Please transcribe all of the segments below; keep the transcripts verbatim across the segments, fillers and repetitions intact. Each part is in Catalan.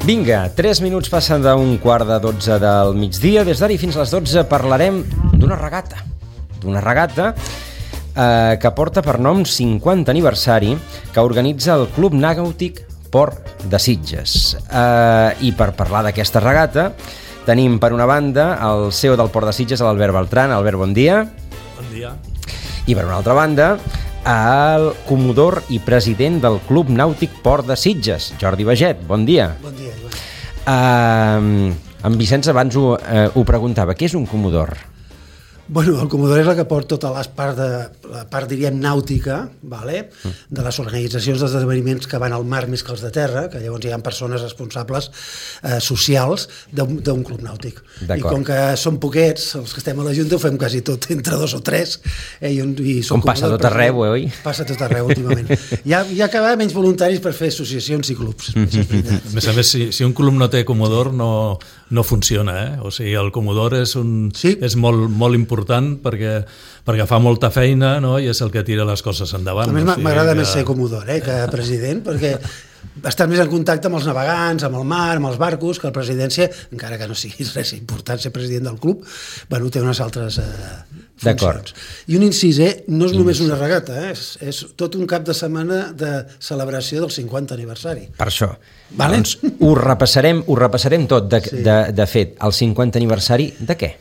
Vinga, tres minuts passen d'un quart de dotze del migdia. Des d'ara i fins a les dotze parlarem d'una regata. D'una regata eh, que porta per nom cinquanta aniversari, que organitza el Club Nàutic Port de Sitges. Eh, I per parlar d'aquesta regata tenim per una banda el C E O del Port de Sitges, l'Albert Beltran. Albert, bon dia. Bon dia. I per una altra banda, el comodor i president del Club Nàutic Port de Sitges, Jordi Baget. Bon dia. Bon dia, Joan. Uh, en Vicenç abans ho, uh, ho preguntava. Què és un comodor? Bueno, el comodor és la que porta tota la part, de, la part diríem, nàutica, vale? De les organitzacions dels esdeveniments que van al mar més que els de terra, que llavors hi ha persones responsables eh, socials d'un club nàutic. I com que som poquets, els que estem a la Junta ho fem quasi tot entre dos o tres. Eh, i, i com passa tot arreu, eh, oi? Passa tot arreu últimament. Hi ha, hi ha cada vegada menys voluntaris per fer associacions i clubs. A més a més, si, si un club no té comodor no, no funciona, eh? O sigui, el comodor és, un, sí? és molt, molt important important perquè, perquè fa molta feina, no? I és el que tira les coses endavant. A més, no? O sigui, m'agrada que... més ser comodor eh, que president, perquè estàs més en contacte amb els navegants, amb el mar, amb els barcos, que la presidència, encara que no sigui res important ser president del club, bueno, té unes altres eh, funcions. I un incís, eh, no és només una regata, eh, és, és tot un cap de setmana de celebració del cinquanta aniversari. Per això. Vale? Doncs ho repassarem, ho repassarem tot. De, sí. de, de fet, el cinquanta aniversari de què?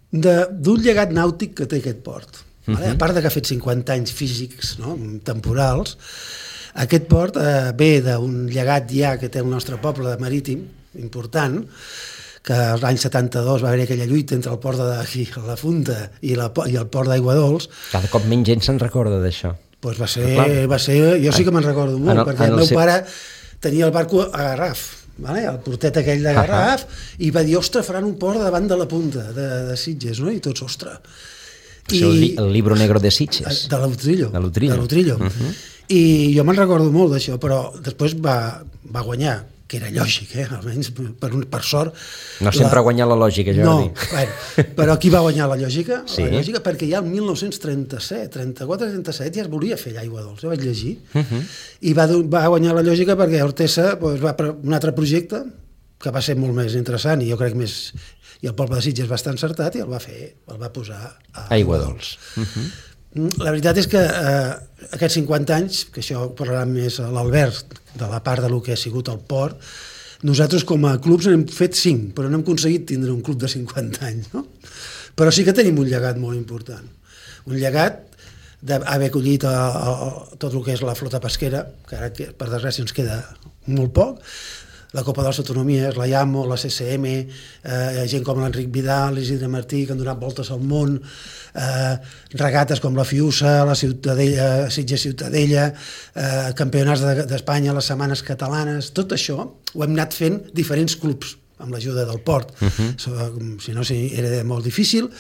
D'un llegat nàutic que té aquest port. Vale? Uh-huh. A part de que ha fet cinquanta anys físics, no? Temporals, aquest port eh, ve d'un llegat ja que té el nostre poble marítim, important, que als anys setanta-dos va haver aquella lluita entre el port de la Funta i, la, i el port d'Aigua Dols. Cada cop menys gent se'n recorda d'això. Pues va ser, va ser, jo sí que me'n recordo molt, el, perquè el, el meu seu... pare tenia el barco a Garraf, vale? El portet aquell de Garraf, uh-huh. I va dir, ostres, faran un port davant de la punta de, de Sitges, no? I tots, ostres. I... El, li, el libro negro de Sitges. De l'Utrillo. De l'Utrillo. De l'Utrillo. Uh-huh. I jo me'n recordo molt d'això, però després va, va guanyar, que era lògic, eh? Almenys per, per sort. No sempre la... ha guanyat la lògica, Jordi. No, bueno, però qui va guanyar la lògica? Sí. La lògica perquè ja el mil nou-cents trenta-set, trenta-quatre trenta-set ja es volia fer l'Aigua Dols, jo vaig llegir, uh-huh. I va, va guanyar la lògica perquè Hortesa pues, va per un altre projecte que va ser molt més interessant i jo crec més... i el poble de Sitges va estar encertat i el va fer, el va posar a Aigua Dols. Uh-huh. La veritat és que eh, aquests cinquanta anys, que això parlarà més l'Albert de la part de lo que ha sigut el port, nosaltres com a clubs n'hem fet cinc, però no hem aconseguit tindre un club de cinquanta anys, no? Però sí que tenim un llegat molt important. Un llegat d'haver acollit a, a, a tot el que és la flota pesquera, que ara per desgràcia ens queda molt poc, la Copa de les Autonomies, la IAMO, la C C M, eh, gent com l'Enric Vidal, l'Isidre Martí, que han donat voltes al món, eh, regates com la Fiusa, la Ciutadella, Sitges Ciutadella, eh, campionats d'Espanya, les setmanes catalanes, tot això ho hem anat fent diferents clubs amb l'ajuda del port. Uh-huh. Si no, si era molt difícil.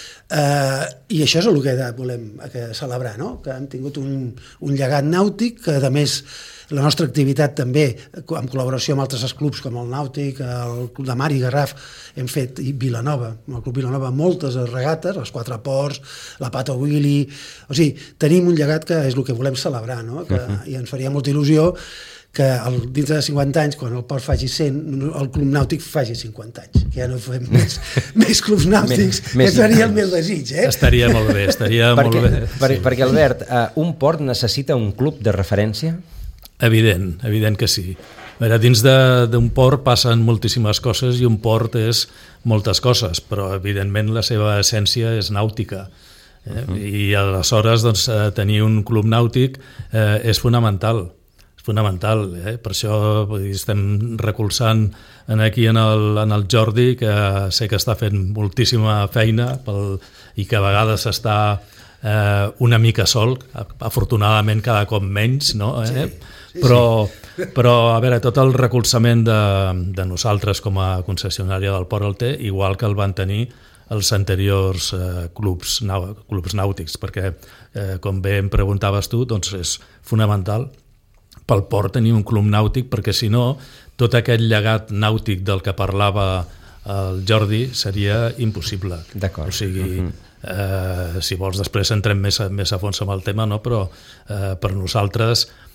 Uh, i això és el que volem que celebrar, no? Que hem tingut un, un llegat nàutic que a més la nostra activitat també en col·laboració amb altres clubs com el Nàutic, el Club de Mar i Garraf hem fet, i Vilanova, el Club Vilanova moltes regates, els quatre ports, la Pata Willy, o sigui, tenim un llegat que és el que volem celebrar, no? Que, uh-huh. I ens faria molta il·lusió que el, dintre de cinquanta anys, quan el port faci cent, el club nàutic faci cinquanta anys, que ja no fem més, més clubs nàutics, que seria el meu desig. Eh? Estaria molt bé, estaria perquè, molt bé. Per, sí. Perquè, Albert, uh, un port necessita un club de referència? Evident, evident que sí. A veure, dins d'un port passen moltíssimes coses i un port és moltes coses, però evidentment la seva essència és nàutica. Eh? Uh-huh. I aleshores doncs, tenir un club nàutic eh, és fonamental. fonamental, eh? Per això vull dir, estem recolzant aquí en el, en el Jordi, que sé que està fent moltíssima feina pel, i que a vegades està eh, una mica sol, afortunadament cada cop menys, no? Eh? Sí, sí, però, sí. Però, a veure, tot el recolzament de, de nosaltres com a concessionària del port el té, igual que el van tenir els anteriors eh, clubs, nau, clubs nàutics, perquè, eh, com bé em preguntaves tu, doncs és fonamental pel port tenir un club nàutic, perquè si no, tot aquest llegat nàutic del que parlava el Jordi seria impossible. D'acord. O sigui, uh-huh. eh, si vols després entrem més a, més a fons amb el tema, no? Però eh, per nosaltres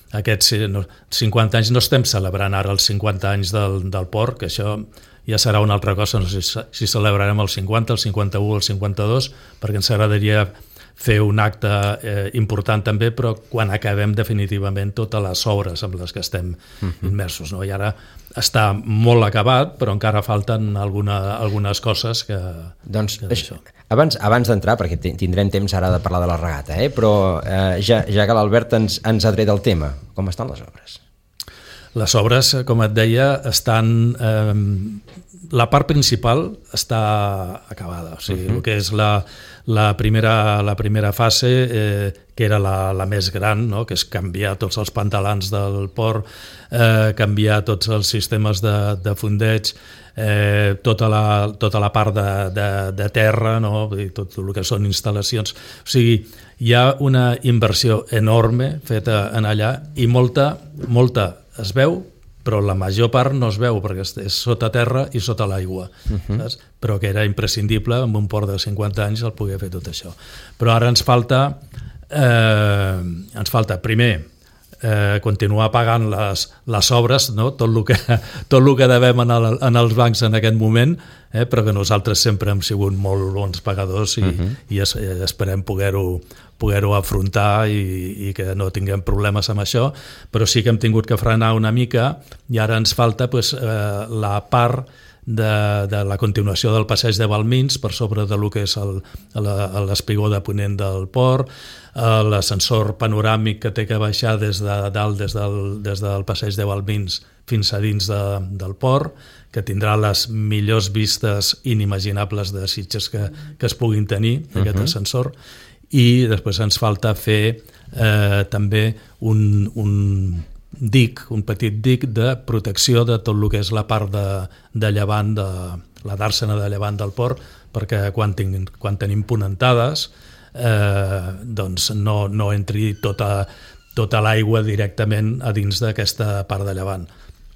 aquests cinquanta anys, no estem celebrant ara els cinquanta anys del, del port, que això ja serà una altra cosa, no sé si celebrarem el cinquanta, el cinquanta-u, el cinquanta-dos, perquè ens agradaria fer un acte eh, important també, però quan acabem definitivament totes les obres amb les que estem uh-huh. immersos. No? I ara està molt acabat, però encara falten alguna, algunes coses que... Doncs que això. Abans, abans d'entrar, perquè tindrem temps ara de parlar de la regata, eh? però eh, ja, ja que l'Albert ens, ens ha tret el tema, com estan les obres? Les obres, com et deia, estan... Eh, la part principal està acabada, o sigui, uh-huh. el que és la, la, primera, la primera fase, eh, que era la, la més gran, no? Que és canviar tots els pantalans del port, eh, canviar tots els sistemes de, de fondeig, eh, tota, la, tota la part de, de, de terra, no? I tot el que són instal·lacions. O sigui, hi ha una inversió enorme feta en allà i molta, molta es veu, però la major part no es veu perquè és sota terra i sota l'aigua, uh-huh. saps? Però que era imprescindible amb un port de cinquanta anys el poder fer tot això. Però ara ens falta, eh, ens falta primer, eh, continuar pagant les, les obres, no? tot, el que, tot el que devem en, el, en els bancs en aquest moment, eh? però que nosaltres sempre hem sigut molt bons pagadors i, uh-huh. i es, esperem poder-ho poder-ho afrontar i, i que no tinguem problemes amb això, però sí que hem tingut que frenar una mica i ara ens falta pues, eh, la part de, de la continuació del passeig de Balmins per sobre de lo que és el, l'espigó de ponent del port, eh, l'ascensor panoràmic que té que baixar des de dalt, des del, des del passeig de Balmins fins a dins de, del port, que tindrà les millors vistes inimaginables de Sitges que, que es puguin tenir, aquest uh-huh. ascensor, i després ens falta fer eh, també un, un dic, un petit dic de protecció de tot el que és la part de, de llevant, de la dàrsena de llevant del port, perquè quan, tinc, quan tenim ponentades eh, doncs no, no entri tota, tota l'aigua directament a dins d'aquesta part de llevant.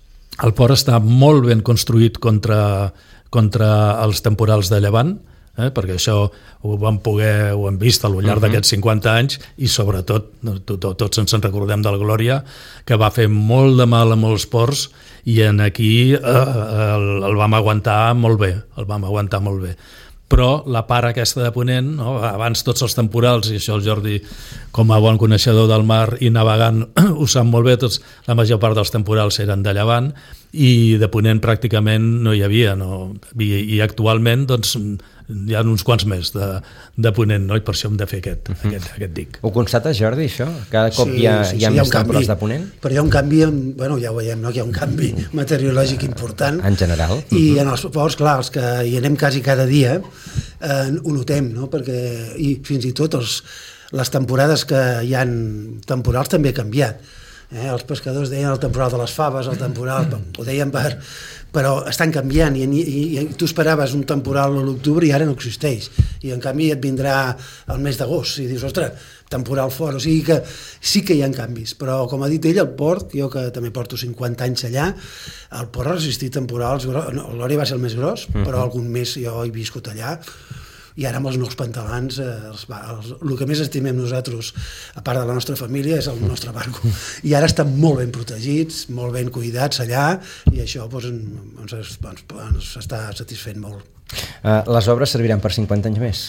El port està molt ben construït contra, contra els temporals de llevant, Eh, perquè això ho vam poder, ho hem vist al llarg uh-huh. d'aquests cinquanta anys i sobretot, to, to, tots ens en recordem del Glòria, que va fer molt de mal a molts ports i en aquí eh, el, el vam aguantar molt bé, el vam aguantar molt bé. Però la part aquesta de ponent, no? Abans tots els temporals, i això el Jordi, com a bon coneixedor del mar i navegant, ho sap molt bé, tots, la major part dels temporals eren de llevant i de ponent pràcticament no hi havia. No? I, i actualment doncs, hi ha uns quants més de, de ponent, no? I per això hem de fer aquest, uh-huh. aquest, aquest dic. Ho constates, Jordi, això? Cada cop sí, hi ha, sí, hi ha sí, més hi ha temporals de ponent? Però hi ha un canvi, en, bueno, ja ho veiem, no? Hi ha un canvi meteorològic important. En general. I uh-huh. en els ports, clar, els que hi anem quasi cada dia, eh, ho notem, no? Perquè, i fins i tot els, les temporades que hi ha temporals també ha canviat. Eh? Els pescadors deien el temporal de les faves, el temporal, ho deien per... però estan canviant i, i, i tu esperaves un temporal a l'octubre i ara no existeix i en canvi et vindrà el mes d'agost i dius, ostres, temporal fort, o sigui que sí que hi ha canvis, però com ha dit ell, el port, jo que també porto cinquanta anys allà, el port ha resistit temporals, no, l'Òria va ser el més gros, uh-huh. però algun mes jo he viscut allà i ara amb els nous pantalans eh, els, els, el que més estimem nosaltres a part de la nostra família és el nostre barco i ara estan molt ben protegits molt ben cuidats allà i això doncs, ens, ens, ens està satisfent molt. Uh, les obres serviran per cinquanta anys més?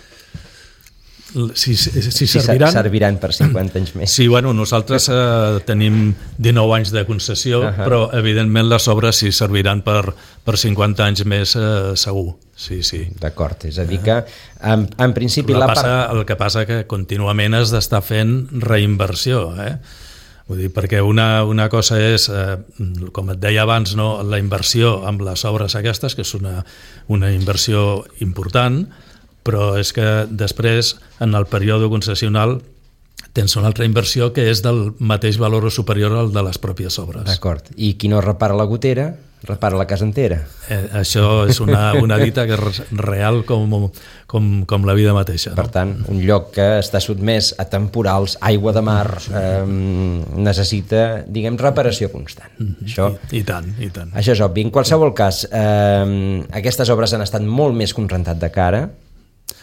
Si, si, si serviran... Si serviran per cinquanta anys més. Sí, bueno, nosaltres eh, tenim dinou anys de concessió, uh-huh. però evidentment les obres sí serviran per, per cinquanta anys més eh, segur. Sí, sí. D'acord, és a dir que en, en principi la, la part... passa, el que passa que contínuament has d'estar fent reinversió, eh? Vull dir, perquè una, una cosa és, eh, com et deia abans, no, la inversió amb les obres aquestes, que és una, una inversió important, però és que després, en el període concessional, tens una altra inversió que és del mateix valor o superior al de les pròpies obres. D'acord. I qui no repara la gotera, repara la casa entera. Eh, això és una, una dita que és real com, com, com la vida mateixa. No? Per tant, un lloc que està sotmès a temporals, aigua de mar, eh, necessita, diguem, reparació constant. Mm-hmm. Això, I, I tant, i tant. Això és obvi. En qualsevol cas, eh, aquestes obres han estat molt més contractat de cara.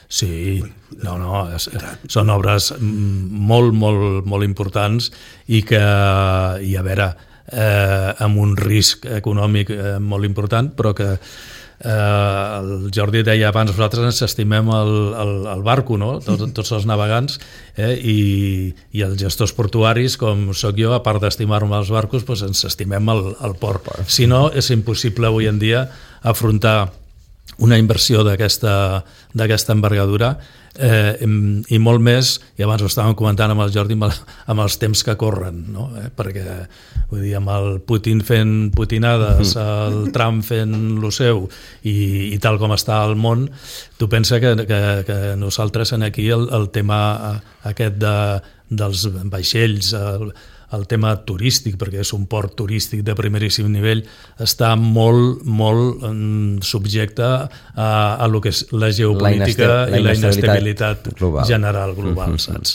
Sí, no, no, és, són obres molt, molt, molt importants i que, i a veure, eh, amb un risc econòmic eh, molt important, però que eh, el Jordi deia abans, nosaltres ens estimem el, el, el barco, no? Tots, tots els navegants, eh? I, i els gestors portuaris, com sóc jo, a part d'estimar-me els barcos, doncs ens estimem el, el port. Si no, és impossible avui en dia afrontar una inversió d'aquesta d'aquesta envergadura eh, i molt més, i abans ho estàvem comentant amb el Jordi, amb, el, amb els temps que corren, no? eh? Perquè vull dir, amb el Putin fent putinades, el Trump fent lo seu i, i tal com està el món, tu pensa que, que, que nosaltres en aquí el, el tema aquest de, dels vaixells, el, el tema turístic, perquè és un port turístic de primeríssim nivell, està molt, molt um, subjecte a, a lo que és la geopolítica la la i la inestabilitat global. general global, mm-hmm. saps?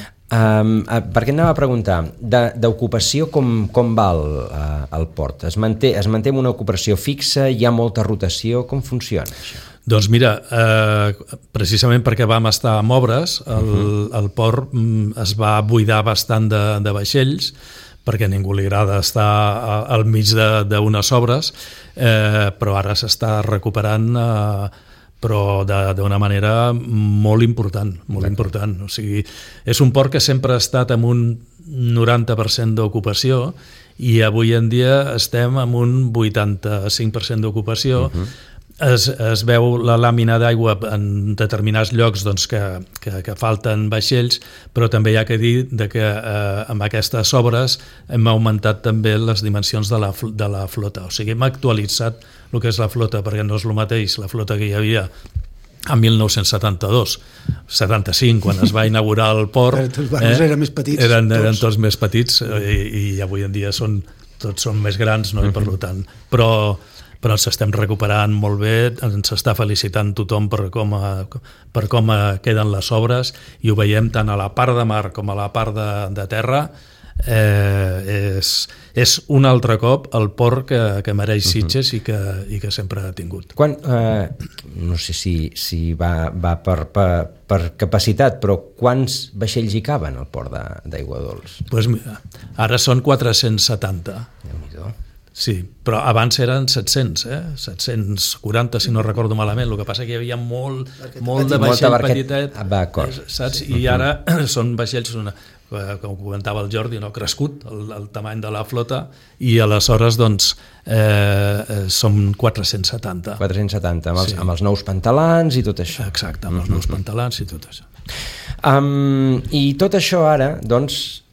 Um, perquè anava a preguntar, d'ocupació com, com va el, uh, el port? Es manté, es manté amb una ocupació fixa? Hi ha molta rotació? Com funciona això? Doncs mira, eh, precisament perquè vam estar amb obres, el, uh-huh. el port mm, es va buidar bastant de, de vaixells, perquè a ningú li agrada estar al mig d'unes obres, eh, però ara s'està recuperant, eh, però d'una manera molt important, molt important. O sigui, és un port que sempre ha estat amb un noranta per cent d'ocupació i avui en dia estem amb un vuitanta-cinc per cent d'ocupació. Uh-huh. Es, es veu la làmina d'aigua en determinats llocs doncs, que, que, que falten vaixells, però també hi ha que dir de que eh, amb aquestes obres hem augmentat també les dimensions de la, de la flota. O sigui, hem actualitzat el que és la flota, perquè no és el mateix la flota que hi havia en mil nou-cents setanta-dos, setanta-cinc, quan es va inaugurar el port. Els barcos eh, eren més petits. Eren, eren tots més petits i, i avui en dia són, tots són més grans, no? I per tant, però però ens estem recuperant molt bé, ens està felicitant tothom per com, a, per com a queden les obres i ho veiem tant a la part de mar com a la part de, de terra. Eh, és, és un altre cop el port que, que mereix Sitges uh-huh. i, que, i que sempre ha tingut. Quan, eh, no sé si, si va, va per, per, per capacitat, però quants vaixells hi caben al port d'Aigua Dols? Pues mira, ara són quatre-cents setanta. Déu-n'hi-do. Sí, però abans eren set-cents, eh? set-cents quaranta, si no recordo malament. El que passa que hi havia molt, molt de vaixell petitet, saps? I ara són vaixells, una, com comentava el Jordi, no? Crescut el, el tamany de la flota i aleshores doncs eh, són quatre-cents setanta. quatre-cents setanta, amb els, sí. amb els nous pantalans i tot això. Exacte, amb els nous pantalans i tot això. Um, I tot això ara, doncs,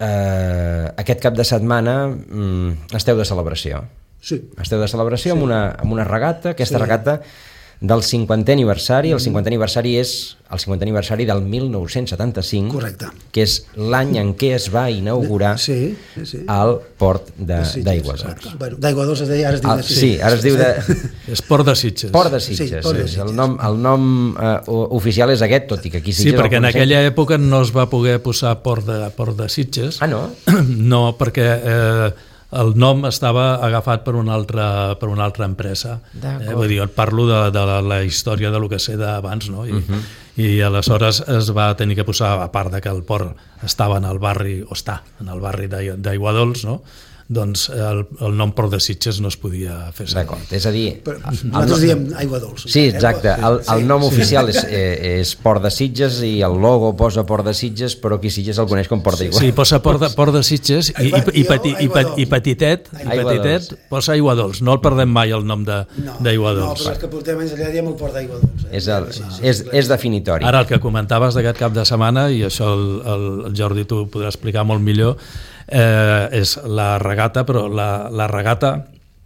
eh, aquest cap de setmana um, esteu de celebració. Sí. Esteu de celebració sí. amb, una, amb una regata, aquesta sí. regata del cinquantè aniversari. El cinquantè aniversari és el cinquantè aniversari del mil nou-cents setanta-cinc, correcte, que és l'any en què es va inaugurar sí, sí, sí. el port d'Aigua Dols. Bueno, d'Aigua Dols es deia, ara es diu el, de Sitges. Sí, ara es diu de... és Port de Sitges. Port de Sitges. Sí, Port de Sitges. El nom, el nom uh, oficial és aquest, tot i que aquí Sitges... Sí, perquè en aquella època no es va poder posar Port de, Port de Sitges. Ah, no? No, perquè... Eh, el nom estava agafat per una altra, per una altra empresa. Eh, vull dir, parlo de, de la, la història de lo que sé d'abans, no? I, uh-huh. i aleshores es va tenir que posar, a part de que el port estava en el barri, o està en el barri d'Aigua Dols, no? Doncs el, el nom Port de Sitges no es podia fer servir. D'acord, és a dir... Però nosaltres diem Aigua Dols. Sí, exacte, el, el nom sí. oficial és, eh, és Port de Sitges i el logo posa Port de Sitges, però aquí Sitges el coneix com Port d'Aigua. Sí, posa Port de, Port de Sitges i, i, i, peti, i, i petitet, i petitet posa Aigua Dols. No el perdem mai el nom d'Aigua Dols. No, però és que portem anys allà diem el Port d'Aigua Dols. És, el, és, és definitori. Ara el que comentaves d'aquest cap de setmana, i això el, el, el Jordi tu podrà explicar molt millor, Eh, és la regata, però la, la regata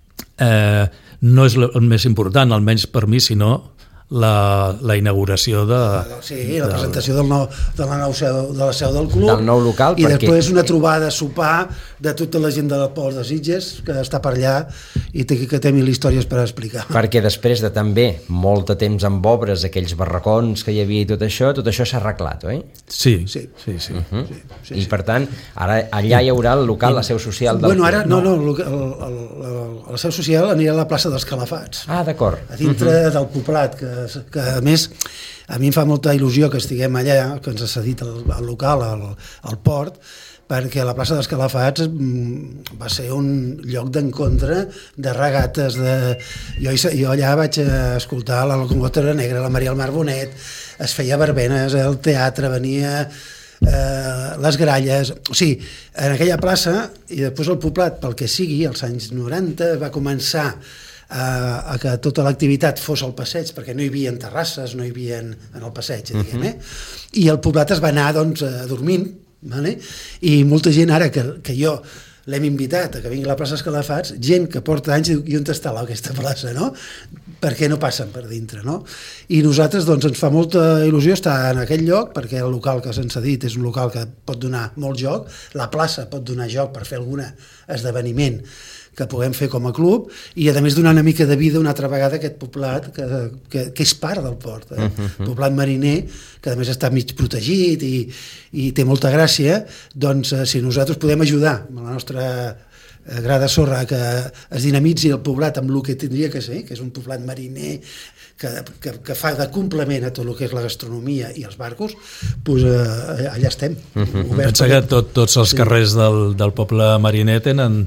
eh, no és el més important, almenys per mi, sinó la, la inauguració de... Sí, la de, presentació del nou, de, la nou seu, de la seu del club. Del nou local. I perquè... després una trobada, sopar, de tota la gent de la Port de Sitges, que està per allà i té, que té mil històries per explicar. Perquè després de també molt de temps amb obres, aquells barracons que hi havia i tot això, tot això s'ha arreglat, oi? Sí, sí, sí. sí. Uh-huh. sí, sí I sí. per tant, ara allà hi haurà el local, la seu social del bueno, ara, club. no, no, el, el, el, la seu social anirà a la plaça dels Calafats. Ah, d'acord. A dintre uh-huh. del Poblat, que que a més a mi em fa molta il·lusió que estiguem allà, que ens ha cedit el, el local, el, el port, perquè la plaça dels Calafats va ser un lloc d'encontre de regates. De... Jo, jo allà vaig escoltar la Locomotora Negra, la Maria Almar Bonet, es feia verbenes, el teatre, venia eh, les gralles... O sigui, en aquella plaça, i després el poblat, pel que sigui, als anys noranta, va començar a, a que tota l'activitat fos al passeig, perquè no hi havia terrasses, no hi havia en el passeig, diguem, eh? I el poblat es va anar, doncs, dormint, vale? I molta gent ara que, que jo l'hem invitat a que vingui a la plaça Escalafats, gent que porta anys i diu, i on està aquesta plaça, no? Perquè no passen per dintre, no? I nosaltres, doncs, ens fa molta il·lusió estar en aquell lloc, perquè el local que se'ns ha dit és un local que pot donar molt joc, la plaça pot donar joc per fer algun esdeveniment que puguem fer com a club, i a més donar una mica de vida una altra vegada a aquest poblat que, que, que és part del port, eh? Uh-huh. Poblat mariner, que a més està mig protegit i, i té molta gràcia, doncs eh, si nosaltres podem ajudar amb la nostra eh, gra de sorra que es dinamitzi el poblat amb el que tindria que ser, que és un poblat mariner que, que, que fa de complement a tot el que és la gastronomia i els barcos, doncs eh, allà estem. Uh-huh. Pensa que tot, tots els sí. carrers del, del poble mariner tenen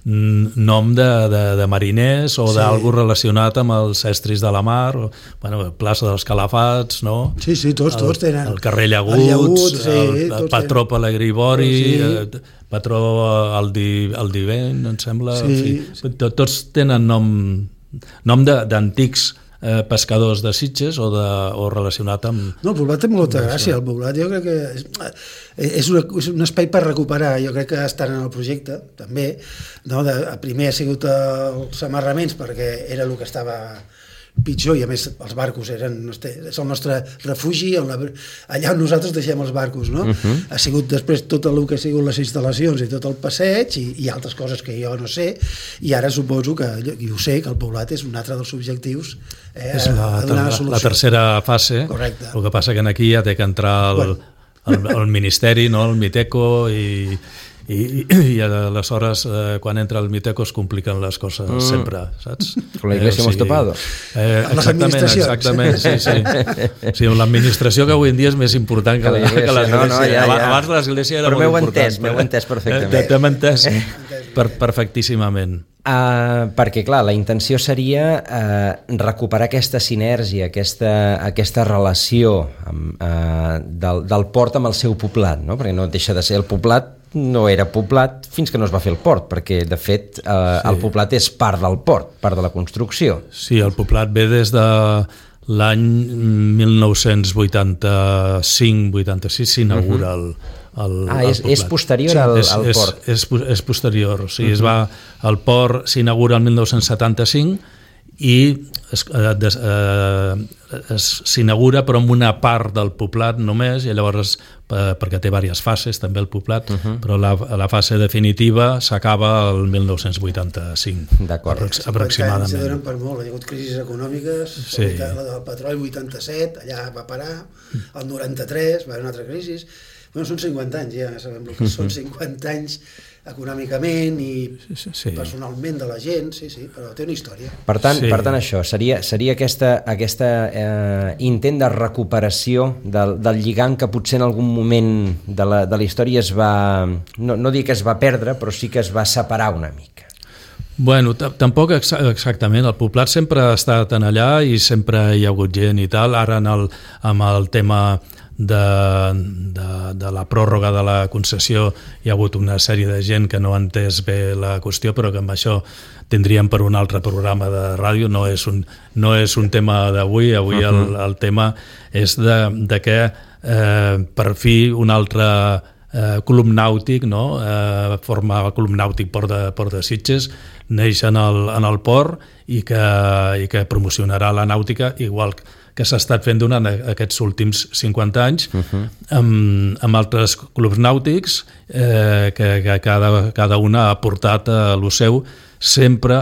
nom de, de, de mariners o sí. d'algú relacionat amb els estris de la mar, o, bueno, plaça dels Calafats, no? Sí, sí, tots, tots el, tenen. El carrer Llaguts, el, Llaguts, sí, el, el patró tenen. Pelegrí Bori, sí. el patró Aldi, Aldivent, em sembla. Sí. Sí. Tots tenen nom, nom d'antics eh, pescadors de Sitges o, de, o relacionat amb... No, el poblat té molta gràcia, el poblat jo crec que és, és, una, és un espai per recuperar, jo crec que estan en el projecte també, no? De, primer ha sigut els amarraments perquè era el que estava pitjor, i a més els barcos eren, és el nostre refugi, allà on nosaltres deixem els barcos, no? Uh-huh. Ha sigut després tot el que ha sigut les instal·lacions i tot el passeig i, i altres coses que jo no sé, i ara suposo que, i ho sé, que el poblat és un altre dels objectius eh, és la, a donar la, solució. La tercera fase. Correcte. El que passa que aquí ja té que entrar el, bueno. el, el Ministeri, no? El Miteco, i i, i aleshores eh, quan entra el Miteco es compliquen les coses mm. sempre, saps? Con la iglesia eh, o sigui, hemos topado. Eh, exactament, exactament, sí, sí. Sí, l'administració que avui en dia és més important que, que l'església. No, no, ja, ja. Abans l'església era però molt important. Entès, m'heu entès perfectament. T'hem entès per, perfectíssimament. Uh, perquè, clar, la intenció seria uh, recuperar aquesta sinergia, aquesta, aquesta relació amb, uh, del, del port amb el seu poblat, no? Perquè no deixa de ser el poblat, no era poblat fins que no es va fer el port, perquè, de fet, uh, sí. el poblat és part del port, part de la construcció. Sí, el poblat ve des de l'any mil nou-cents vuitanta-cinc vuitanta-sis s'inaugura uh-huh. el El, ah, el és, és posterior sí, al, és, al port. És, és, és posterior, o sigui, uh-huh. es va, el port s'inaugura el mil nou-cents setanta-cinc i es, eh, eh, s'inaugura però amb una part del poblat només, i llavors eh, perquè té diverses fases també el poblat, uh-huh. però la, la fase definitiva s'acaba el mil nou-cents vuitanta-cinc. D'acord. Aprox aproximadament. Se donen per molt, hi ha hagut crisis econòmiques, sí. la del petroli vuitanta-set, allà va parar, el noranta-tres va haver una altra crisi. Bueno, són cinquanta anys, ja sabem el que són cinquanta anys econòmicament i sí. personalment de la gent, sí, sí, però té una història. Per tant, sí. per tant això, seria, seria aquesta, aquesta eh, intent de recuperació del, del lligam que potser en algun moment de la, de la història es va, no, no dic que es va perdre, però sí que es va separar una mica. Bueno, tampoc exactament, el poblat sempre ha estat en allà i sempre hi ha hagut gent i tal, ara en el, amb el tema De, de, de la pròrroga de la concessió hi ha hagut una sèrie de gent que no ha entès bé la qüestió, però que amb això tindríem per un altre programa de ràdio, no és un, no és un tema d'avui, avui uh-huh. el, el tema és de, de que eh, per fi un altre eh, club nàutic, no? eh, forma el club nàutic Port de, Port de Sitges, neix en el, en el port i que, i que promocionarà la nàutica igual que que s'ha estat fent durant aquests últims cinquanta anys uh-huh. amb, amb altres clubs nàutics eh, que, que cada, cada una ha portat a lo seu sempre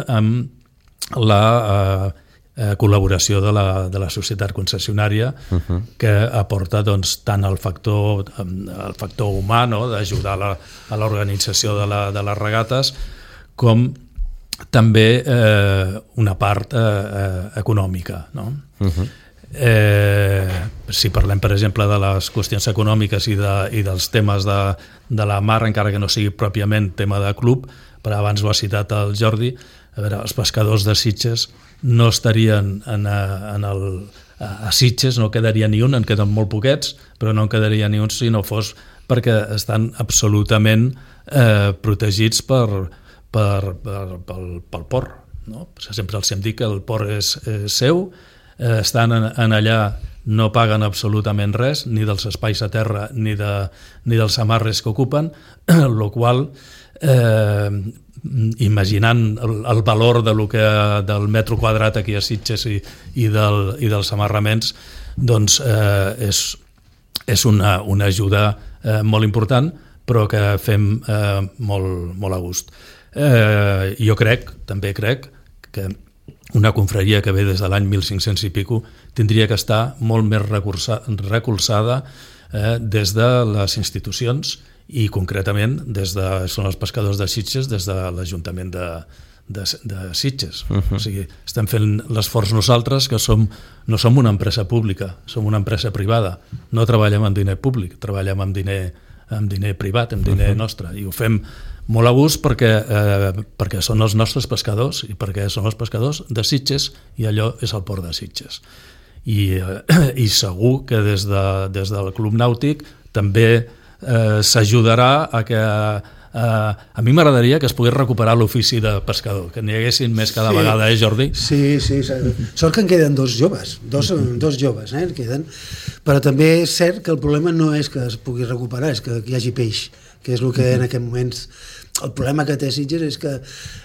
amb la eh, col·laboració de la, de la societat concessionària uh-huh. que aporta doncs, tant el factor, el factor humà, no? D'ajudar la, a l'organització de, la, de les regates com també eh, una part eh, eh, econòmica, no? Uh-huh. Eh, si parlem, per exemple, de les qüestions econòmiques i, de, i dels temes de, de la mar, encara que no sigui pròpiament tema de club, però abans ho ha citat el Jordi, a veure, els pescadors de Sitges no estarien en, en el, a Sitges, no quedaria ni un, en queden molt poquets, però no en quedaria ni un si no fos perquè estan absolutament eh, protegits per Per, per, pel, pel port, no? Sempre els hem dit que el port és, és seu, eh, estan en, en allà, no paguen absolutament res, ni dels espais a terra ni, de, ni dels amarres que ocupen, el qual, eh, imaginant el, el valor de lo que, del metro quadrat aquí a Sitges i, i, del, i dels amarraments, doncs eh, és, és una, una ajuda eh, molt important, però que fem eh, molt, molt a gust. Eh, jo crec, també crec que una confraria que ve des de l'any mil cinc-cents i pico tindria que estar molt més recolza, recolzada eh, des de les institucions i concretament des de, són els pescadors de Sitges, des de l'Ajuntament de, de, de Sitges. Uh-huh. O sigui, estem fent l'esforç nosaltres, que som, no som una empresa pública, som una empresa privada, no treballem amb diner públic, treballem amb diner, amb diner privat, amb diner uh-huh. nostre, i ho fem molt a gust perquè, eh, perquè són els nostres pescadors i perquè són els pescadors de Sitges i allò és el port de Sitges. I, eh, i segur que des, de, des del Club Nàutic també eh, s'ajudarà a que... Eh, a mi m'agradaria que es pogués recuperar l'ofici de pescador, que n'hi haguessin més cada sí, vegada, eh, Jordi? Sí, sí. Sort que en queden dos joves, dos, dos joves, eh, en queden. Però també és cert que el problema no és que es pugui recuperar, és que hi hagi peix, que és el que en aquests moments... El problema que té Sitges és que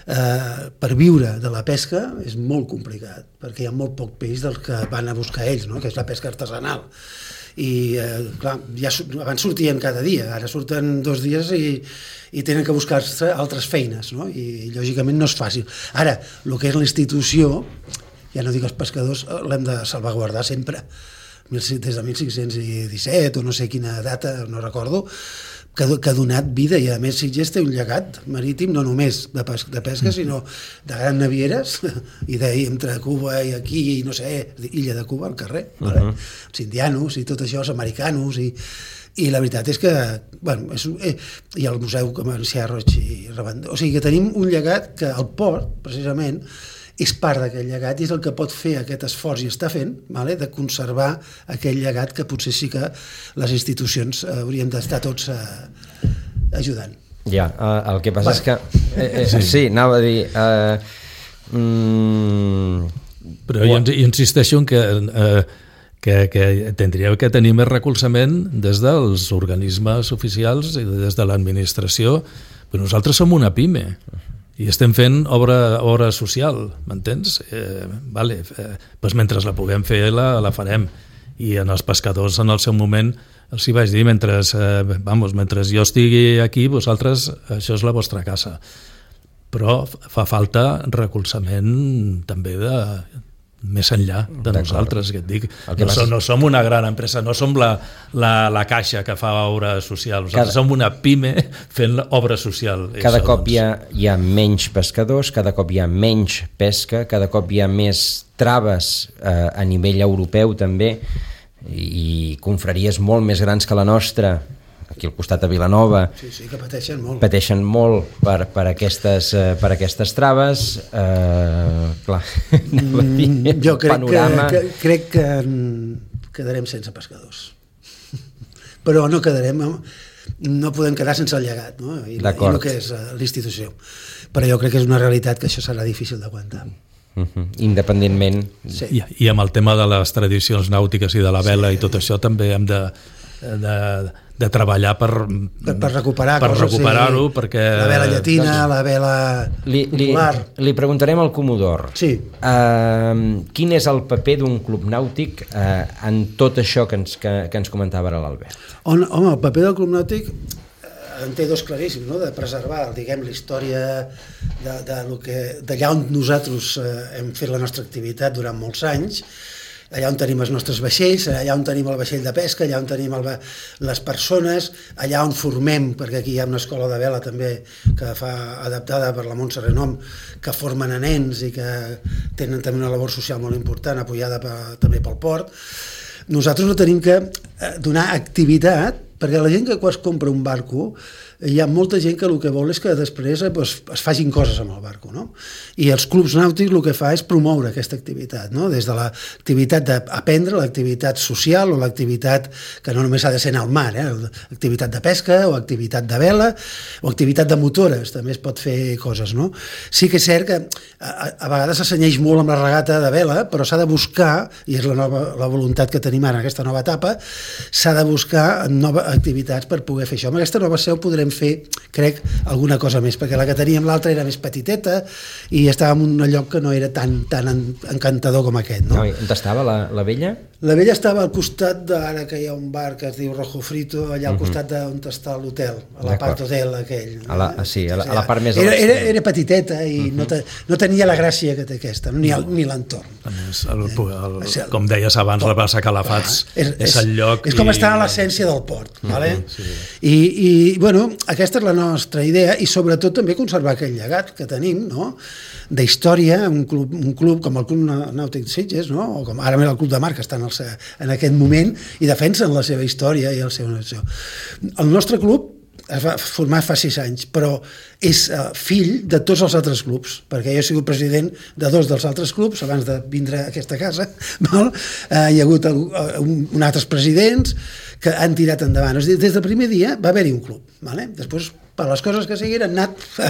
eh, per viure de la pesca és molt complicat, perquè hi ha molt poc peix del que van a buscar ells, no? Que és la pesca artesanal. I eh, clar, ja, abans sortien cada dia, ara surten dos dies i, i tenen que buscar-se altres feines, no? I lògicament no és fàcil. Ara, el que és la institució, ja no dic els pescadors, l'hem de salvaguardar sempre, des de mil cinc-cents disset o no sé quina data, no recordo, que, que ha donat vida, i a més Sitges té un llegat marítim no només de pesca, de pesca sinó de grans navieres, i de, entre Cuba i aquí, i no sé, Illa de Cuba al carrer, uh-huh. vale? Els indianos i tot això, els americanos, i, i la veritat és que, bueno, és, eh, hi ha el Museu Comercial Roig i Ravandó, o sigui que tenim un llegat que el port, precisament, és part d'aquest llegat i és el que pot fer aquest esforç i està fent, vale, de conservar aquell llegat que potser sí que les institucions eh, hauríem d'estar tots eh, ajudant. Ja, eh, el que passa Va. és que... Eh, eh, sí. sí, anava a dir... Eh, mm, Però jo insisteixo en que, eh, que, que tindríeu que tenir més recolzament des dels organismes oficials i des de l'administració, però nosaltres som una pime. I estem fent obra, obra social, m'entens? Eh, vale, eh, doncs mentre la puguem fer la, la farem. I en els pescadors en el seu moment els hi vaig dir, mentre, eh, vamos, mentre jo estigui aquí, vosaltres, això és la vostra casa. Però fa falta recolzament també de... més enllà de nosaltres, que et dic. Que no, som, no som una gran empresa, no som la, la, la caixa que fa obra social, nosaltres cada, som una pime fent obra social. Cada això, cop doncs. hi, ha, hi ha menys pescadors, cada cop hi ha menys pesca, cada cop hi ha més traves eh, a nivell europeu també, i, i confraries molt més grans que la nostra, aquí al costat de Vilanova, sí, sí, que pateixen molt, pateixen molt per, per, aquestes, per aquestes traves. Eh, clar, mm, jo crec panorama... que, que, crec que quedarem sense pescadors, però no quedarem, no podem quedar sense el llegat, no? I, i el que és l'institució, però jo crec que és una realitat que això serà difícil d'aguantar. Uh-huh. Independentment sí. I, i amb el tema de les tradicions nàutiques i de la vela sí. i tot això també hem de De, de treballar per, per, per recuperar per recuperar-ho, perquè... La vela llatina, doncs, la vela li, li, li preguntarem al Comodor sí. uh, quin és el paper d'un club nàutic uh, en tot això que ens, que, que ens comentava ara l'Albert. On, home, el paper del club nàutic en té dos claríssims, no? De preservar, diguem, la història de, de lo que, d'allà on nosaltres eh, hem fet la nostra activitat durant molts anys. allà on tenim els nostres vaixells, allà on tenim el vaixell de pesca, allà on tenim el, les persones, allà on formem, perquè aquí hi ha una escola de vela també que fa adaptada per la Montse Renom, que formen a nens i que tenen també una labor social molt important, apoyada per, també pel port. Nosaltres no tenim que donar activitat, perquè la gent que quan es compra un barco, hi ha molta gent que el que vol és que després pues, es facin coses amb el barco, no? I els clubs nàutics el que fa és promoure aquesta activitat, no? Des de l'activitat d'aprendre, l'activitat social o l'activitat que no només ha de ser anar al mar, eh? L'activitat de pesca o activitat de vela o activitat de motores, també es pot fer coses, no? Sí que és cert que a, a vegades s'assenyeix molt amb la regata de vela, però s'ha de buscar, i és la, nova, la voluntat que tenim ara en aquesta nova etapa, s'ha de buscar noves activitats per poder fer això. Amb aquesta nova seu podrem fer, crec, alguna cosa més, perquè la que teníem l'altra era més petiteta i estàvem en un lloc que no era tan, tan encantador com aquest, no? No, on estava la, la vella? La vella estava al costat d'ara que hi ha un bar que es diu Rojo Frito, allà al costat d'on està l'hotel, a la part hotel aquell. A la, sí, a la, a la part més... Era, era, era petiteta i uh -huh. no, te, no tenia la gràcia que té aquesta, no? ni, el, ni l'entorn. Eh? Com deies abans, la Bassa Calafats ah, és, és el lloc... És com i... estar a l'essència del port, uh -huh, vale? Sí. I, i, bueno, aquesta és la nostra idea i sobretot també conservar aquell llegat que tenim, no?, d'història, un club, un club com el Club Nàutic Sitges, no?, o com ara el Club de Mar, que estan al, en aquest moment i defensen la seva història i el seu... El nostre club es va formar fa sis anys, però és uh, fill de tots els altres clubs, perquè jo he sigut president de dos dels altres clubs abans de vindre a aquesta casa, val? Uh, hi ha hagut uh, un, un altres presidents que han tirat endavant. És a dir, des del primer dia va haver-hi un club, vale? Després, per les coses que siguin, han anat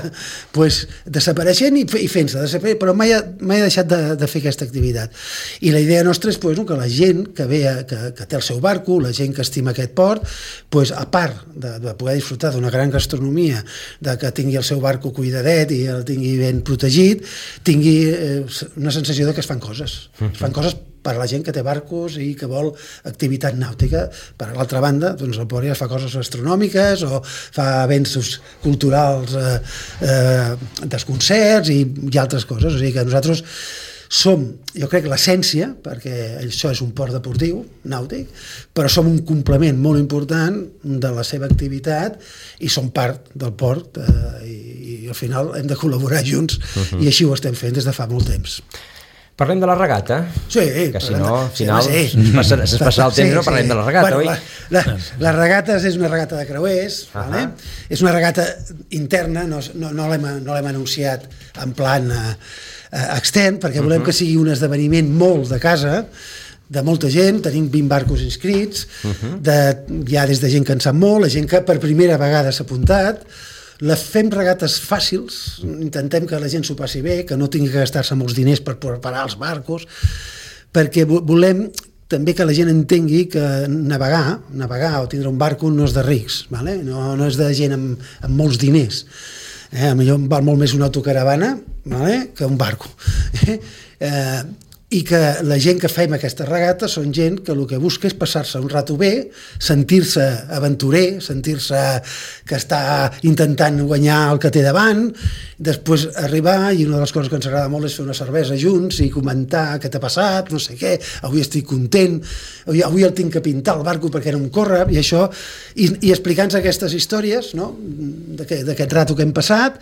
pues, desapareixent i, i fent-se, però mai ha, mai ha deixat de, de fer aquesta activitat. I la idea nostra és pues, que la gent que ve, a, que, que té el seu barco, la gent que estima aquest port, pues, a part de, de poder disfrutar d'una gran gastronomia, de que tingui el seu barco cuidadet i el tingui ben protegit, tingui eh, una sensació de que es fan coses. Es fan coses per a la gent que té barcos i que vol activitat nàutica. Per l'altra banda, doncs el port ja fa coses astronòmiques o fa avenços culturals, eh, eh, dels concerts i, i altres coses. O sigui que nosaltres som, jo crec, l'essència, perquè això és un port deportiu, nàutic, però som un complement molt important de la seva activitat i som part del port eh, i, i al final hem de col·laborar junts uh-huh. i així ho estem fent des de fa molt temps. Parlem de la regata? Sí. Que si no, al final sí, sí. es passa el temps i sí, no parlem sí. de la regata, bueno, oi? La, la, la regata és una regata de creuers, uh -huh. vale? És una regata interna, no, no, no l'hem no anunciat en plan eh, extern, perquè volem uh -huh. que sigui un esdeveniment molt de casa, de molta gent, tenim vint barcos inscrits, uh -huh. de, ja des de gent que en sap molt, la gent que per primera vegada s'ha apuntat. La fem regates fàcils, intentem que la gent s'ho passi bé, que no tingui que gastar-se molts diners per preparar els barcos, perquè volem també que la gent entengui que navegar, navegar o tindre un barco no és de rics, vale? no, no és de gent amb, amb molts diners. Eh, a millor val molt més una autocaravana, vale? que un barco. Eh? Eh, i que la gent que fem aquesta regata són gent que el que busca és passar-se un rato bé, sentir-se aventurer, sentir-se que està intentant guanyar el que té davant, després arribar, i una de les coses que ens agrada molt és fer una cervesa junts i comentar què t'ha passat, no sé què, avui estic content, avui, avui el tinc que pintar el barco perquè no em corre, i això, i, i explicant-nos aquestes històries, no?, d'aquest rato que hem passat,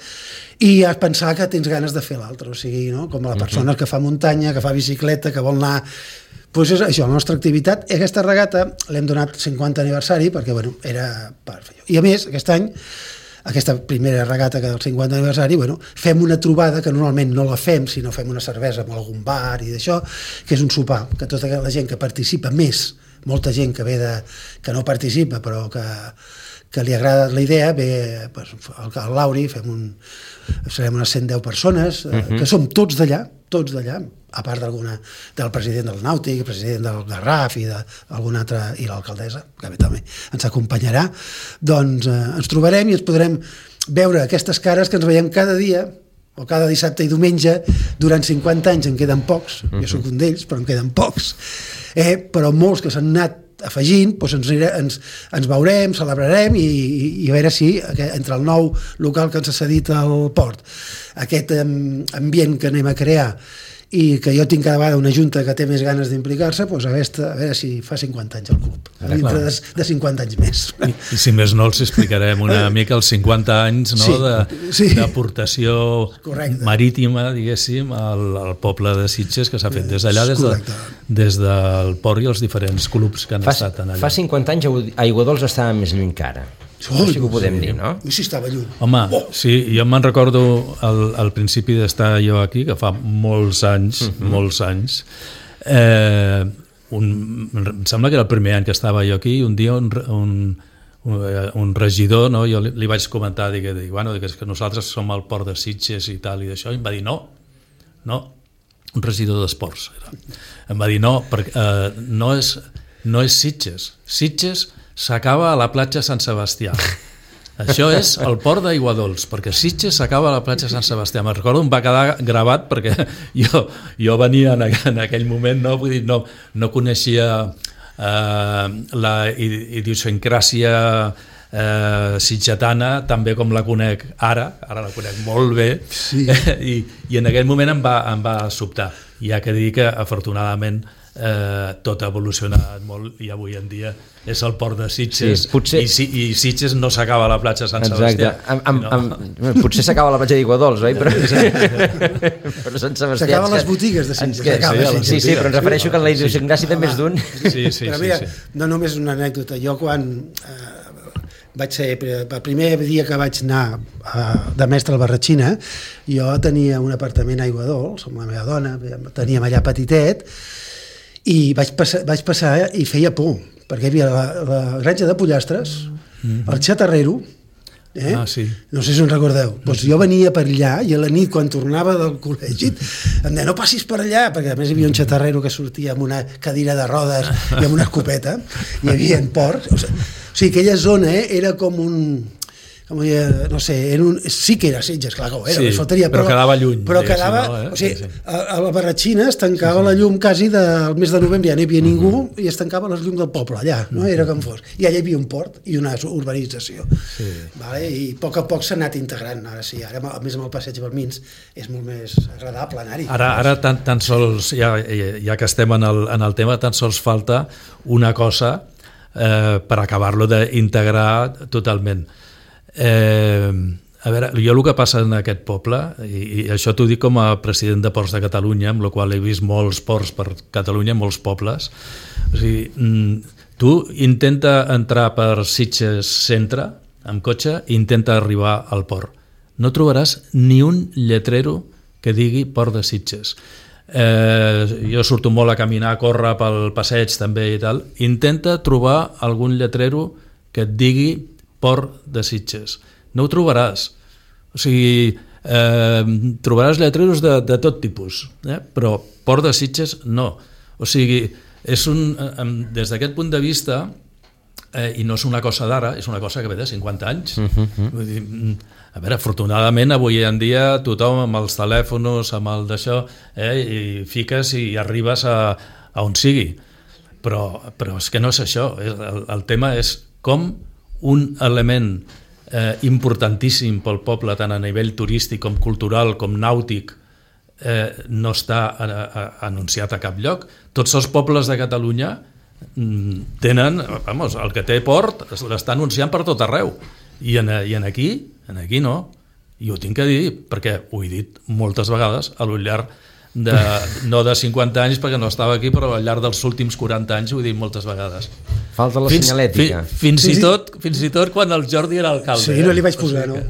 i a pensar que tens ganes de fer l'altre, o sigui, no? com la persona que fa muntanya, que fa bicicleta, que vol anar... Doncs és això, la nostra activitat. I aquesta regata l'hem donat cinquanta aniversari perquè, bueno, era per fer això. I a més, aquest any, aquesta primera regata que del cinquanta aniversari, bueno, fem una trobada que normalment no la fem, sinó fem una cervesa amb algun bar i d'això, que és un sopar, que tota la gent que participa més, molta gent que ve de... que no participa, però que... que li agrada la idea, ve pues, al Lauri, fem un, serem unes cent deu persones, uh -huh. que som tots d'allà, tots d'allà, a part d'alguna, del president del Nàutic, el president del Garraf i d'alguna altra, i l'alcaldessa, que també ens acompanyarà, doncs eh, ens trobarem i ens podrem veure aquestes cares que ens veiem cada dia, o cada dissabte i diumenge, durant cinquanta anys, en queden pocs, uh -huh. jo sóc un d'ells, però en queden pocs, eh, però molts que s'han anat afegint, doncs ens, ens, ens veurem, celebrarem i, i, i a veure si entre el nou local que ens ha cedit al port, aquest ambient que anem a crear i que jo tinc cada vegada una junta que té més ganes d'implicar-se, doncs a veure, a veure si fa cinquanta anys el club, a dintre de, de cinquanta anys més. I, i si més no els explicarem una mica els cinquanta anys, no, Sí, de, sí. d'aportació Correcte. marítima, diguéssim, al, al poble de Sitges, que s'ha fet des d'allà, des, de, Correcte. des del port i els diferents clubs que han Fa, estat en allà. fa cinquanta anys Aiguadols estava més lluny que ara. Oh, sí que ho podem dir, no? I si estava lluny. Home, sí, jo me'n recordo al, al principi d'estar jo aquí, que fa molts anys, uh -huh. molts anys, eh, un, em sembla que era el primer any que estava jo aquí, i un dia un, un, un, un regidor, no, jo li, li vaig comentar, dic, dic, bueno, dic, que nosaltres som al port de Sitges i tal, i d'això, i em va dir no, no, un regidor d'esports era. Em va dir no, perquè eh, no, és, no és Sitges, Sitges s'acaba a la platja Sant Sebastià. Això és el port d'Aiguadols, perquè Sitges s'acaba a la platja Sant Sebastià. Me'n recordo, em va quedar gravat perquè jo, jo venia en, en aquell moment, no, vull dir, no, no coneixia eh, la idiosincràsia eh, sitgetana tan bé com la conec ara, ara la conec molt bé, Sí. i, i en aquell moment em va, em va sobtar. I ha que dir que, afortunadament, eh, tot ha evolucionat molt i avui en dia és el port de Sitges, Sí, potser- i, si, i Sitges no s'acaba a la platja Sant Exacte. Sebastià. Am, am, No. am, potser s'acaba la platja d'Aiguadols, oi? Però, però Sant Sebastià... S'acaben ens les que- botigues de ens Sitges, que- s'acaba sí, Sitges. sí, sí, però em refereixo que en la idiosincràsia també és d'un... Sí, sí, Però sí, mira, sí. no només una anècdota, jo quan eh, vaig ser, el primer dia que vaig anar eh, de mestre a la Barratxina, jo tenia un apartament a Aiguadols amb la meva dona, teníem allà petitet, i vaig passar, vaig passar i feia por, perquè hi havia la, la granja de pollastres, mm-hmm. el xatarrero, eh? Ah, sí. No sé si en recordeu. Doncs jo venia per allà i a la nit, quan tornava del col·legi, em deia, no passis per allà, perquè a més hi havia un xatarrero que sortia amb una cadira de rodes i amb una escopeta, hi havia porcs. O sigui, o sigui, aquella zona eh, era com un... Com ja, no sé, era un, sí que era Sitges, clar que ho era, Sí, faltaria, però quedava lluny, Però diguéssim, quedava, no, eh? o sigui, Sí, sí. a, a la Barratxina es tancava sí, sí. la llum quasi del mes de novembre, ja no hi havia ningú, uh -huh. i es tancava les llums del poble allà, no? Era com fos. I allà hi havia un port i una urbanització. Sí. Vale? I a poc a poc s'ha anat integrant, ara sí, ara a més amb el passeig per Mins és molt més agradable anar-hi. Ara, ara tan, tan sols, ja, ja que estem en el, en el tema, tan sols falta una cosa eh, per acabar-lo d'integrar totalment. Eh, a veure, jo el que passa en aquest poble, i, i això t'ho dic com a president de Ports de Catalunya, amb la qual he vist molts ports per Catalunya, molts pobles, o sigui, tu intenta entrar per Sitges centre amb cotxe i intenta arribar al port. No trobaràs ni un lletrero que digui Port de Sitges. Eh, jo surto molt a caminar, a córrer pel passeig també i tal. Intenta trobar algun lletrero que et digui Port de Sitges. No ho trobaràs. O sigui, eh, trobaràs lletreros de, de tot tipus, eh? Però Port de Sitges no. O sigui, és un, des d'aquest punt de vista, eh, i no és una cosa d'ara, és una cosa que ve de cinquanta anys. Uh-huh. Vull dir, a veure, afortunadament avui en dia tothom amb els telèfons, amb el d'això, eh, i fiques i arribes a, a on sigui. Però, però és que no és això. El, el tema és com un element eh, importantíssim pel poble, tant a nivell turístic com cultural, com nàutic, eh, no està a, a, anunciat a cap lloc. Tots els pobles de Catalunya tenen, vamos, el que té port l'està anunciant per tot arreu. I en, i en aquí, en aquí no. I ho tinc que dir, perquè ho he dit moltes vegades a lo llarg de, no de cinquanta anys perquè no estava aquí, però al llarg dels últims quaranta anys ho he dit moltes vegades. Falta la fins, senyalètica. Fi, fins, sí, i sí. tot, fins i tot quan el Jordi era alcalde. Sí, no li vaig posar, no.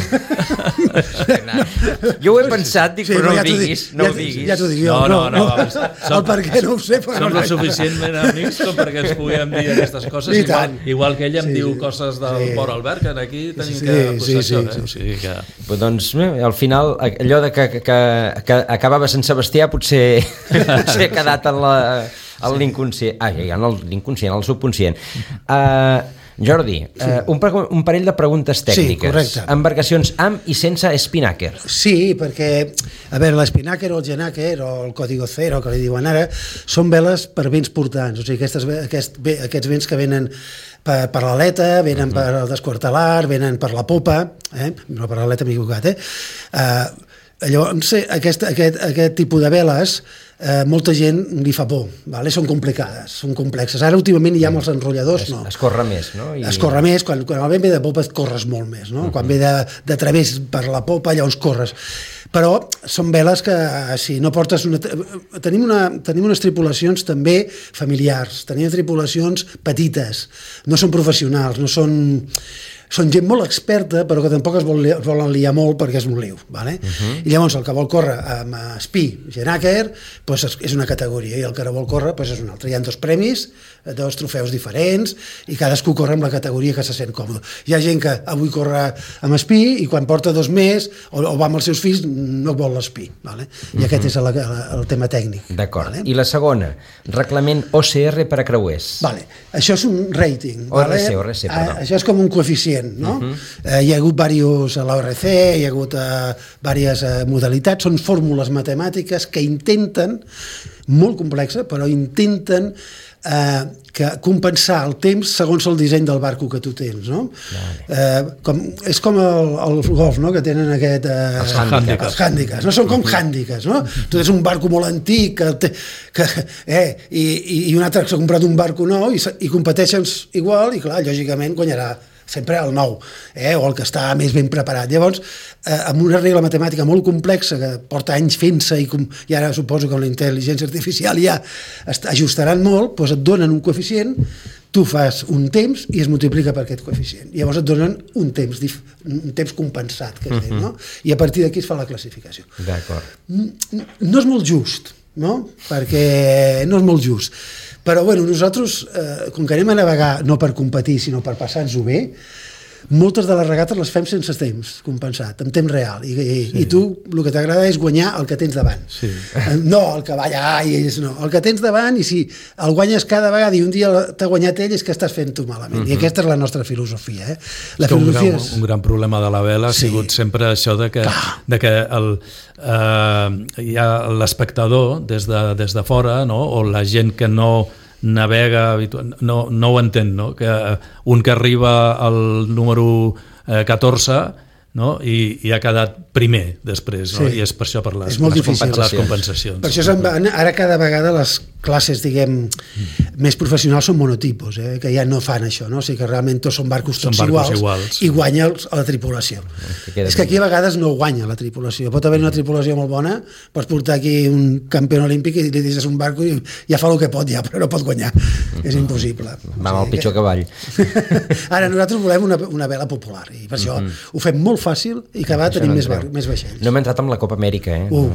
Jo ho he pensat, dic, Sí, però no ja ho t'ho dic, diguis, no ja, ho diguis. Ja t'ho dic jo. No, no, no, vamos, som- el per què no ho sé, però Som no. lo suficientment amics com perquè ens puguem dir aquestes coses. I Igual, tant. igual que ell em Sí, diu sí. coses del Sí. Port Albert, que aquí tenim Sí, que sí, posar sí, això. sí, eh? O sigui que... Però doncs, bé, al final, allò de que, que, que acabava Sant Sebastià potser, potser ha quedat en la, en l'inconscient. Ah, ja en l'inconscient, en el subconscient. Uh, Jordi, sí. uh, un, un parell de preguntes tècniques. Sí, correcte. Embarcacions amb i sense spinnaker. Sí, perquè, a veure, l'espinnaker o el genaker o el código cero, que li diuen ara, són veles per vents portants, o sigui, aquestes, aquest, aquests vents que venen per, per l'aleta, venen uh-huh. per el desquartelar, venen per la popa, eh? no per l'aleta m'he equivocat, eh? Uh, Llavors, aquest, aquest, aquest tipus de veles, eh, molta gent li fa por, vale? Són complicades, són complexes. Ara, últimament, hi ha molts enrotlladors, es, no. Es corre més, no? I... Es corre més, quan, quan el vent ve de popa et corres molt més, no? Uh-huh. Quan ve de, de través per la popa, llavors corres. Però són veles que, si no portes una... Tenim, una, tenim unes tripulacions també familiars, tenim tripulacions petites, no són professionals, no són... Són gent molt experta, però que tampoc es, vol, es volen liar molt perquè és un liu. Vale? Uh-huh. I llavors el que vol córrer amb Spí, Genaker, doncs és una categoria, i el que no vol córrer doncs és una altra. Hi ha dos premis, dos trofeus diferents, i cadascú corre amb la categoria que se sent còmode. Hi ha gent que avui corre amb Spí i quan porta dos més, o, o va amb els seus fills, no vol l'Spí. Vale? I uh-huh. aquest és el, el, el tema tècnic. D'acord. Vale? I la segona, reglament O C R per a creuers. Vale. Això és un rating. O R C, vale? O R C, perdó. A, això és com un coeficient. No? Uh-huh. eh, hi ha hagut diversos a l'O R C, hi ha hagut eh, diverses eh, modalitats, són fórmules matemàtiques que intenten, molt complexa, però intenten eh, que compensar el temps segons el disseny del barco que tu tens, no? Vale. Eh, com, és com el, el golf, no?, que tenen aquest... Eh, els hàndicaps. Els hàndicaps, no? Són com hàndicaps, no? Tu tens un barco molt antic que, te, que, eh, i, i un altre que s'ha comprat un barco nou i, i competeixen igual i, clar, lògicament guanyarà sempre el nou, eh, o el que està més ben preparat. Llavors, eh, amb una regla matemàtica molt complexa que porta anys fent-se i, com, i ara suposo que amb la intel·ligència artificial ja ajustaran molt, doncs et donen un coeficient, tu fas un temps i es multiplica per aquest coeficient. I llavors et donen un temps, un temps compensat, que es diu, no? I a partir d'aquí es fa la classificació. D'acord. No és molt just, no? Perquè no és molt just. Però, bueno, nosaltres, eh, com que anem a navegar no per competir, sinó per passar-nos-ho bé, moltes de les regates les fem sense temps compensat, en temps real. I, i, sí. i tu el que t'agrada és guanyar el que tens davant. Sí. No el que va allà i és no. El que tens davant, i si el guanyes cada vegada i un dia t'ha guanyat ell, és que estàs fent tu malament. Uh-huh. I aquesta és la nostra filosofia. Eh? La filosofia un, gran, és... un gran problema de la vela ha sí. sigut sempre això de que, de que el, eh, hi ha l'espectador des de, des de fora, no? O la gent que no navega, no, no ho entén, no? Que un que arriba al número eh, catorze, no? I, i ha quedat primer després, no? Sí. I és per això per les, les, compensacions. les compensacions. Per això ara cada vegada les classes, diguem, mm. més professionals són monotipos, eh? Que ja no fan això, no? O sigui que realment tots són barcos tots són barcos iguals, iguals i guanya a la tripulació. Que és que aquí a vegades no guanya la tripulació. Pot haver una tripulació molt bona, pots portar aquí un campió olímpic i li deixes un barco i ja fa el que pot ja, però no pot guanyar. Mm. És impossible. Va amb el pitjor que... cavall. Ara nosaltres volem una, una vela popular i per això mm. ho fem molt fàcil i cada vegada tenim no més, bar, més vaixells. No hem entrat amb la Copa Amèrica, eh? Uh.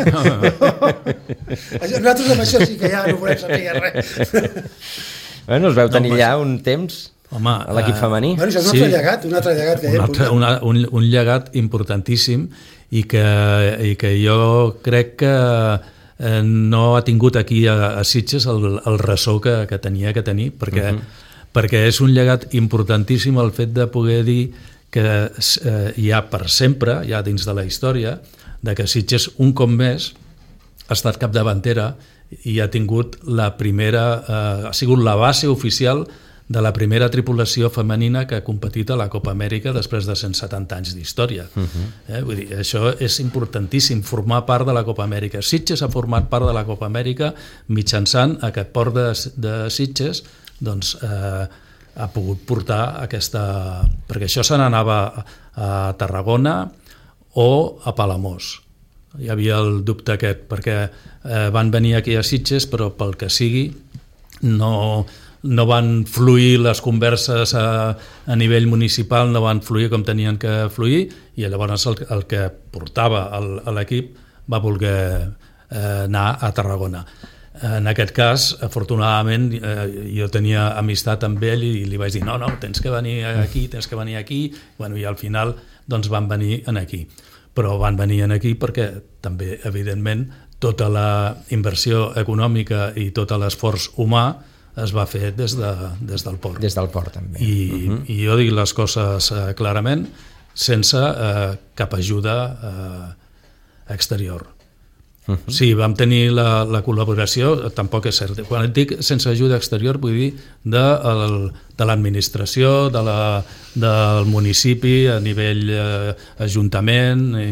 Nosaltres amb això sí que ja no volem saber res. Bueno, us veu tenir allà un temps Home, a l'equip uh, femení? Bueno, això és un sí, altre llegat, un altre llegat que un, altre, una, un, un llegat importantíssim i que, i que jo crec que eh, no ha tingut aquí a, a Sitges el, el ressò que, que tenia que tenir, perquè, uh-huh. perquè és un llegat importantíssim el fet de poder dir que eh, hi ha per sempre, ja dins de la història, de que Sitges un cop més ha estat capdavantera i ha tingut la primera, eh, ha sigut la base oficial de la primera tripulació femenina que ha competit a la Copa Amèrica després de cent setanta anys d'història. Uh-huh. eh, vull dir, això és importantíssim, formar part de la Copa Amèrica. Sitges ha format part de la Copa Amèrica mitjançant aquest port de, de Sitges, doncs, eh, ha pogut portar aquesta... Perquè això se n'anava a Tarragona o a Palamós. Hi havia el dubte aquest, perquè eh, van venir aquí a Sitges, però pel que sigui no, no van fluir les converses a, a nivell municipal, no van fluir com tenien que fluir, i llavors el, el que portava el, l'equip va voler eh, anar a Tarragona. En aquest cas, afortunadament, eh, jo tenia amistat amb ell i li vaig dir no, no, tens que venir aquí, tens que venir aquí, bueno, i al final doncs, van venir aquí. Però van venir aquí perquè també, evidentment, tota la inversió econòmica i tot l'esforç humà es va fer des, de, des del port. Des del port, també. I, uh-huh. i jo dic les coses eh, clarament, sense eh, cap ajuda eh, exterior. Uh-huh. Sí, vam tenir la, la col·laboració, tampoc és cert. Quan et dic sense ajuda exterior, vull dir de, el, de l'administració, de la, del municipi, a nivell eh, ajuntament, i,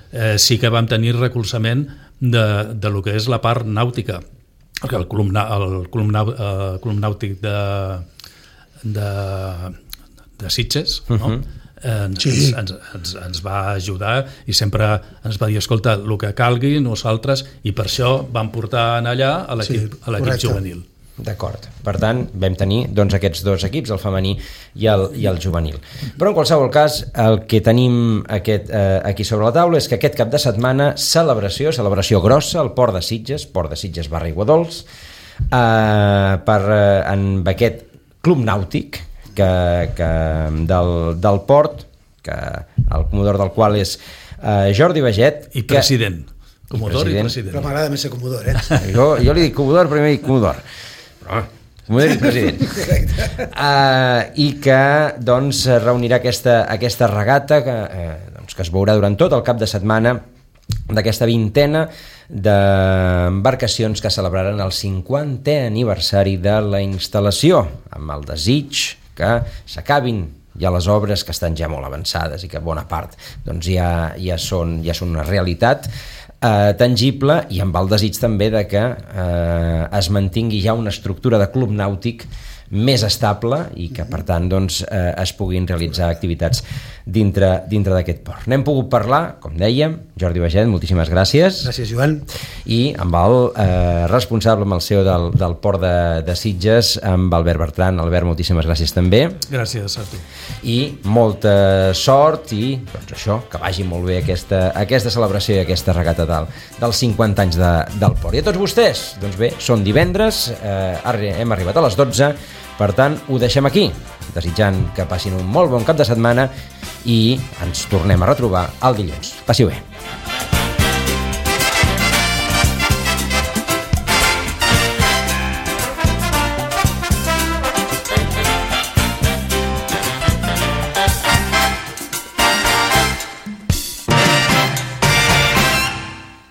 eh, sí que vam tenir recolzament de, de lo que és la part nàutica, perquè el club, el club, nau, el club nàutic de, de, de Sitges, uh-huh. no? Ens, sí. ens, ens, ens va ajudar i sempre ens va dir, escolta, el que calgui nosaltres, i per això vam portar allà a l'equip sí, a l'equip juvenil. D'acord. Per tant, vam tenir doncs, aquests dos equips, el femení i el, i el juvenil. Però en qualsevol cas, el que tenim aquest, eh, aquí sobre la taula és que aquest cap de setmana celebració, celebració grossa al Port de Sitges, Port de Sitges barra Iguadols, eh, per, eh, en aquest club nàutic que, que del, del Port, que el comodor del qual és eh, Jordi Baget. I president. Que, comodor i president. I president. Però m'agrada més ser comodor, eh? Jo, jo li dic comodor, primer dic comodor. Però, comodor i president. uh, I que doncs reunirà aquesta, aquesta regata que, eh, doncs, que es veurà durant tot el cap de setmana d'aquesta vintena d'embarcacions que celebraran el cinquantè aniversari de la instal·lació, amb el desig que s'acabin ja les obres, que estan ja molt avançades i que bona part doncs, ja, ja, són, ja són una realitat eh, tangible, i amb el desig també de que eh, es mantingui ja una estructura de club nàutic més estable i que per tant doncs, eh, es puguin realitzar activitats dintre, dintre d'aquest port. N'hem pogut parlar, com dèiem, Jordi Baget, moltíssimes gràcies. Gràcies, Joan. I amb el eh, responsable, amb el C E O del, del port de, de Sitges, amb Albert Bertran. Albert, moltíssimes gràcies també. Gràcies a tu. I molta sort i doncs això, que vagi molt bé aquesta, aquesta celebració i aquesta regata del, dels cinquanta anys de, del port. I a tots vostès, doncs bé, són divendres, eh, hem arribat a les dotze. Per tant, ho deixem aquí, desitjant que passin un molt bon cap de setmana i ens tornem a retrobar el dilluns. Passi-ho bé.